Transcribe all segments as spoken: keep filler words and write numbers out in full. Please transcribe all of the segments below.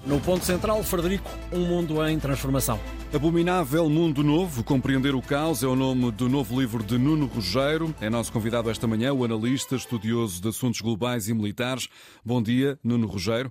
No Ponto Central, Frederico, um mundo em transformação. Abominável Mundo Novo, Compreender o Caos, é o nome do novo livro de Nuno Rogério. É nosso convidado esta manhã, o analista, estudioso de assuntos globais e militares. Bom dia, Nuno Rogério.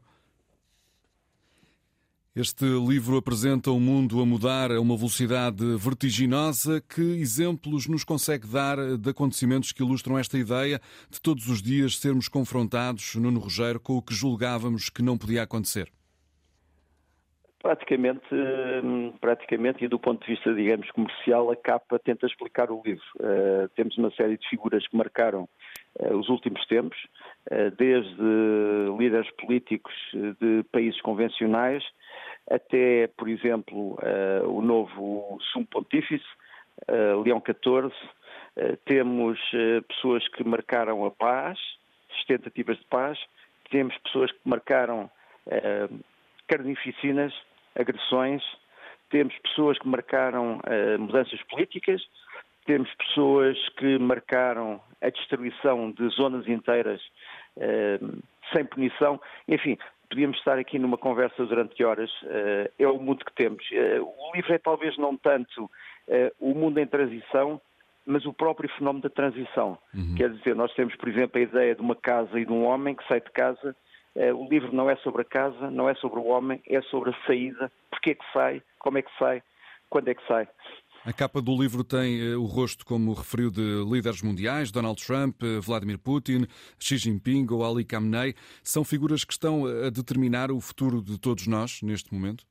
Este livro apresenta um mundo a mudar a uma velocidade vertiginosa. Que exemplos nos consegue dar de acontecimentos que ilustram esta ideia de todos os dias sermos confrontados, Nuno Rogério, com o que julgávamos que não podia acontecer? Praticamente, praticamente, e do ponto de vista, digamos, comercial, a capa tenta explicar o livro. Uh, temos uma série de figuras que marcaram uh, os últimos tempos, uh, desde líderes políticos de países convencionais até, por exemplo, uh, o novo Sumo Pontífice, uh, Leão catorze. Uh, temos uh, pessoas que marcaram a paz, as tentativas de paz. Temos pessoas que marcaram uh, carnificinas, agressões. Temos pessoas que marcaram uh, mudanças políticas. Temos pessoas que marcaram a destruição de zonas inteiras uh, sem punição. Enfim, podíamos estar aqui numa conversa durante horas. Uh, é o mundo que temos. Uh, o livro é talvez não tanto uh, o mundo em transição, mas o próprio fenómeno da transição. Uhum. Quer dizer, nós temos, por exemplo, a ideia de uma casa e de um homem que sai de casa. O livro não é sobre a casa, não é sobre o homem, é sobre a saída. Porquê é que sai, como é que sai, quando é que sai. A capa do livro tem o rosto, como referiu, de líderes mundiais, Donald Trump, Vladimir Putin, Xi Jinping ou Ali Khamenei. São figuras que estão a determinar o futuro de todos nós neste momento?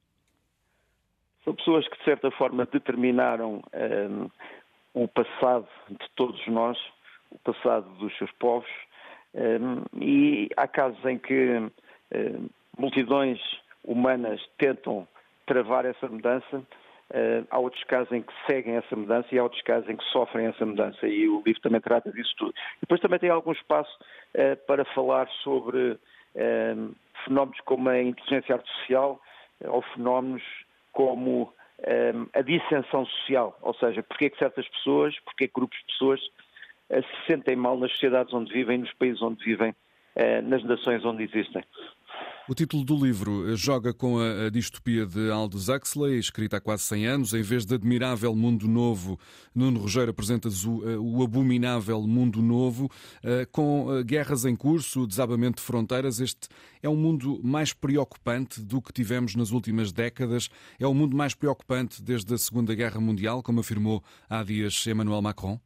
São pessoas que, de certa forma, determinaram um, o passado de todos nós, o passado dos seus povos. Um, e há casos em que um, multidões humanas tentam travar essa mudança, uh, há outros casos em que seguem essa mudança e há outros casos em que sofrem essa mudança, e o livro também trata disso tudo. Depois também tem algum espaço uh, para falar sobre um, fenómenos como a inteligência artificial uh, ou fenómenos como um, a dissensão social, ou seja, porque é que certas pessoas, porque é que grupos de pessoas se sentem mal nas sociedades onde vivem, nos países onde vivem, nas nações onde existem. O título do livro joga com a distopia de Aldous Huxley, escrita há quase cem anos. Em vez de Admirável Mundo Novo, Nuno Rogério apresenta-nos o, o Abominável Mundo Novo, com guerras em curso, desabamento de fronteiras. Este é um mundo mais preocupante do que tivemos nas últimas décadas. É o mundo mais preocupante desde a Segunda Guerra Mundial, como afirmou há dias Emmanuel Macron.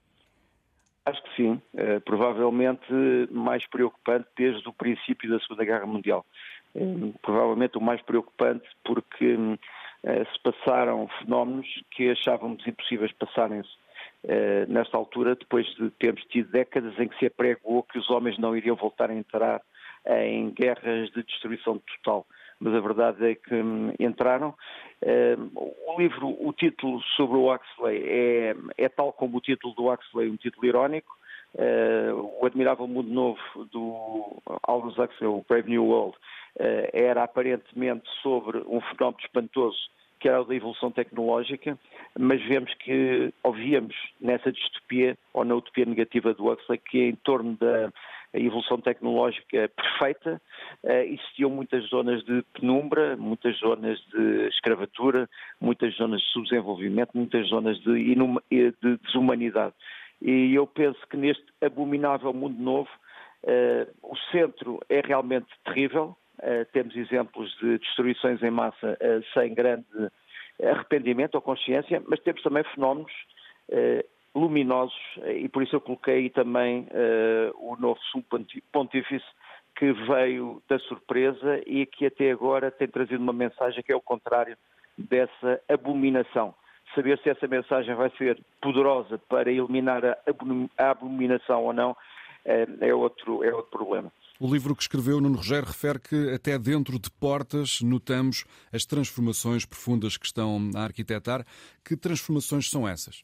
Acho que sim, uh, provavelmente mais preocupante desde o princípio da Segunda Guerra Mundial. Uh, provavelmente o mais preocupante porque uh, se passaram fenómenos que achávamos impossíveis passarem-se uh, nesta altura, depois de termos tido décadas em que se apregou que os homens não iriam voltar a entrar em guerras de destruição total. Mas a verdade é que hum, entraram. Uh, o livro, o título sobre o Huxley é, é tal como o título do Huxley, um título irónico. Uh, o Admirável Mundo Novo do Aldous Huxley, o Brave New World, uh, era aparentemente sobre um fenómeno espantoso que era o da evolução tecnológica, mas vemos que, ou víamos nessa distopia, ou na utopia negativa do Huxley, que em torno da evolução tecnológica perfeita, existiam muitas zonas de penumbra, muitas zonas de escravatura, muitas zonas de subdesenvolvimento, muitas zonas de, inuma, de desumanidade. E eu penso que neste abominável mundo novo, uh, o centro é realmente terrível. Uh, temos exemplos de destruições em massa uh, sem grande arrependimento ou consciência, mas temos também fenómenos uh, luminosos, uh, e por isso eu coloquei aí também uh, o novo Sumo Pontífice, que veio da surpresa e que até agora tem trazido uma mensagem que é o contrário dessa abominação. Saber se essa mensagem vai ser poderosa para eliminar a abominação ou não uh, é outro, é outro problema. O livro que escreveu, Nuno Rogério, refere que até dentro de portas notamos as transformações profundas que estão a arquitetar. Que transformações são essas?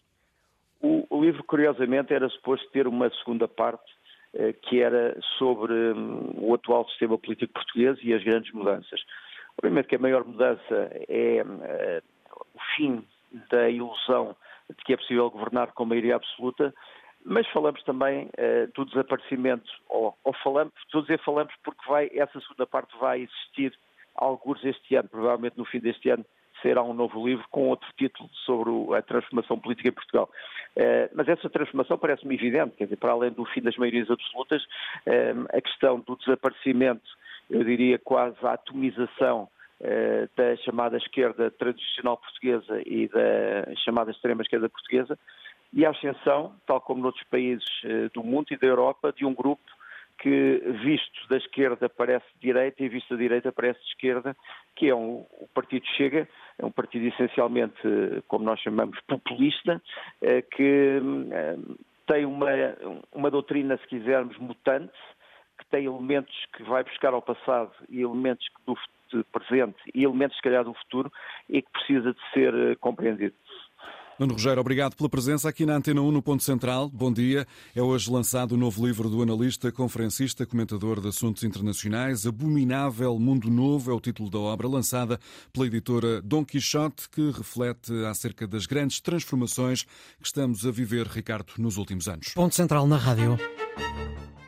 O, o livro, curiosamente, era suposto ter uma segunda parte, eh, que era sobre um, o atual sistema político português e as grandes mudanças. Obviamente que a maior mudança é uh, o fim da ilusão de que é possível governar com maioria absoluta, mas falamos também uh, do desaparecimento, ou, ou falamos, estou a dizer falamos porque vai, essa segunda parte vai existir algures este ano, provavelmente no fim deste ano, será um novo livro com outro título sobre a transformação política em Portugal. Uh, mas essa transformação parece-me evidente, quer dizer, para além do fim das maiorias absolutas, uh, a questão do desaparecimento, eu diria quase a atomização uh, da chamada esquerda tradicional portuguesa e da chamada extrema esquerda portuguesa, e a ascensão, tal como noutros países uh, do mundo e da Europa, de um grupo que, visto da esquerda, parece de direita e visto da direita, parece de esquerda, que é um, o Partido Chega, é um partido essencialmente, como nós chamamos, populista, que tem uma, uma doutrina, se quisermos, mutante, que tem elementos que vai buscar ao passado e elementos do presente e elementos, se calhar, do futuro e que precisa de ser compreendido. Nuno Rogério, obrigado pela presença aqui na Antena um, no Ponto Central. Bom dia. É hoje lançado o novo livro do analista, conferencista, comentador de assuntos internacionais. Abominável Mundo Novo é o título da obra, lançada pela editora Dom Quixote, que reflete acerca das grandes transformações que estamos a viver, Ricardo, nos últimos anos. Ponto Central na Rádio.